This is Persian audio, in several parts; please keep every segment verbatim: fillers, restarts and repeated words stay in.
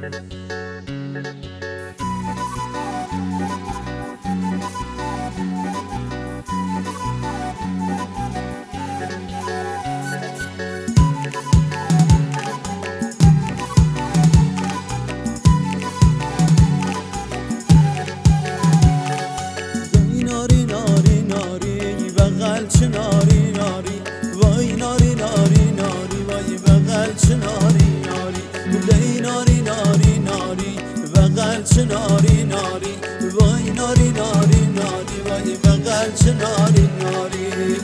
ناری ناری ناری بغل چه ناری ناری وای ناری ناری ناری وای بغل چه ناری ناری لی ناری ناری ناری بغل چه ناری ناری وای ناری ناری ناری وای بغل چه ناری ناری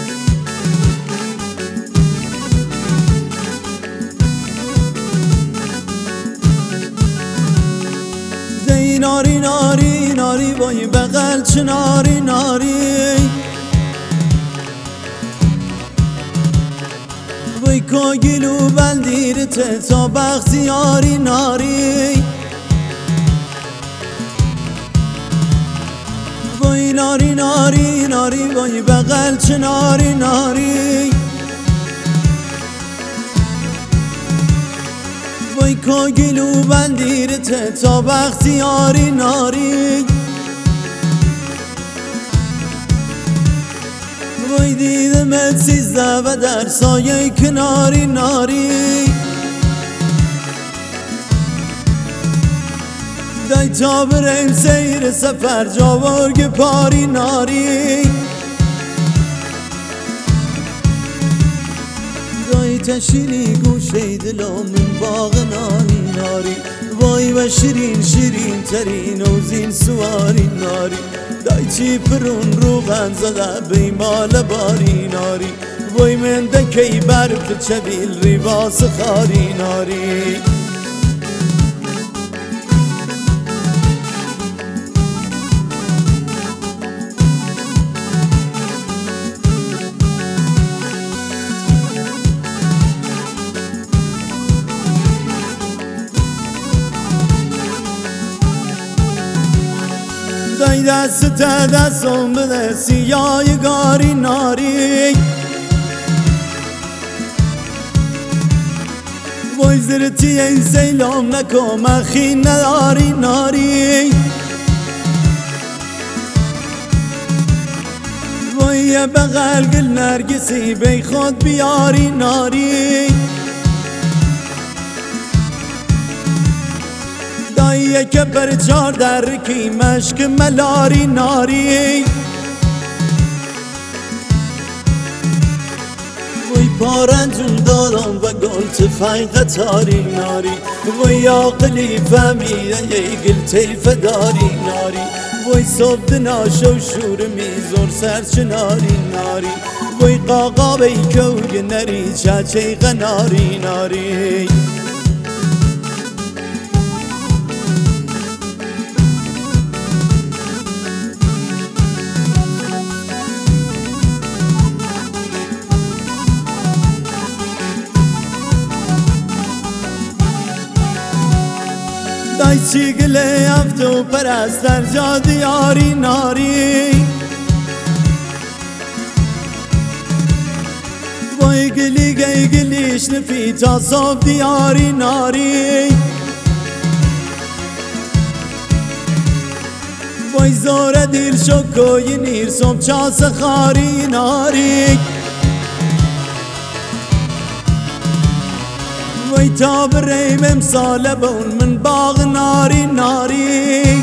دی ناری ناری ناری وای بغل چه ناری ناری وای کاگلو بلدیرته تا بختیاری ناری وای ناری ناری ناری وای بغل چه ناری ناری وای کاگلو بلدیرته تا بختیاری ناری وای دیدمت سیزده و در سایه کناری ناری دای تا بریم سیر سفر جاورگ پاری ناری دای تشینی گوشه دلم من باغ ناری ناری وای و شیرین شیرین ترین و زین سواری ناری دای چی پرون روغن زده بیمال باری ناری وای من دکی برف چبیل ریباس خاری ناری دای دست تا دستم بده سیای گاری ناری وای زرتی این سیلام نکو مخی نداری ناری وای بغل گل نرگسی بی خود بیاری ناری دایی که بر چار در کی مشک ملاری ناری وای پارنجون دارم و گل تفنگ قطاری ناری وای عقلی فهمیده ای گل تیف داری ناری وای صبح ناشو شور میزور سرچ ناری ناری وای قاقا بی کوگ نری چاچه غناری ناری دای چی گله افتو پرستر جا دیاری ناری وای گلی گی گلیش نفی تا صاف دیاری ناری وای زور دیر شکوی نیر صبح چاس خاری ناری وای تا بریم امسال بون من باغ ناری ناری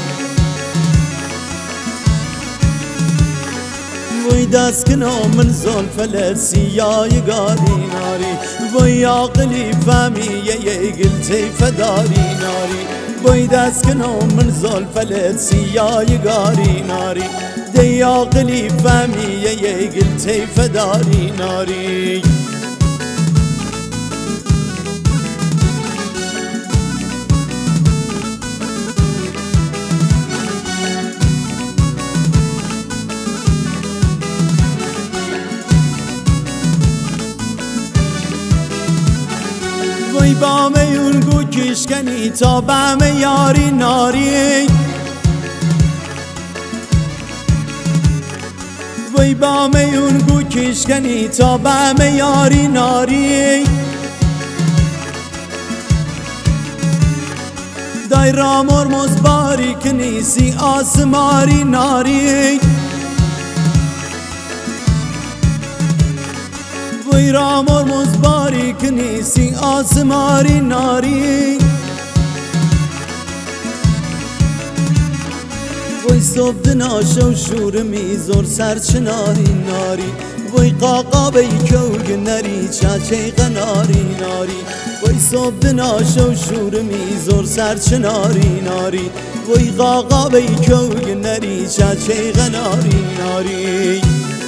وای دست کنم من زلفلت سیای گاری ناری وای عقلی فهمیه یه گلتی فداری ناری وای دست کنم من زلفلت سیای گاری ناری دی عقلی فهمیه یه گلتی فداری ناری وای بام یون گو کشکنی تا بام یاری ناری وای بام یون گو کشکنی تا بام یاری ناری دای را مرمز باری کنیسی آسماری ناری وی را مرمز باری کنیسی آسماری ناری وی صبح دناشو شور میزور سرچناری ناری وی قاقا بی کوگ نری چاچه قناری ناری وی صبح دناشو شور میزور سرچناری ناری وی قاقا بی کوگ نری چاچه قناری ناری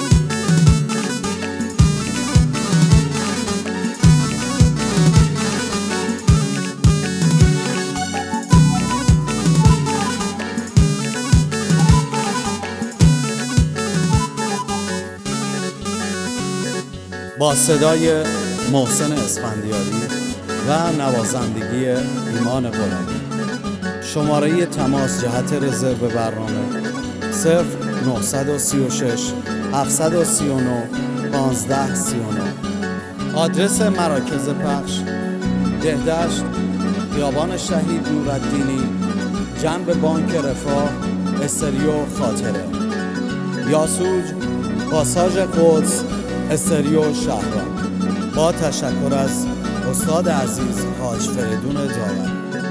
با صدای محسن اسفندیاری و نوازندگی ایمان غلامی. شماره تماس جهت رزرو برنامه صفر نه سه شش هفت سه نه پانزده سی و نه. آدرس مراکز پخش دهدشت، خیابان شهید نورالدینی، جنب بانک رفاه، استریو خاطره، یاسوج، پاساژ قدس، استریو شهران. با تشکر از استاد عزیز حاج فریدون داوری.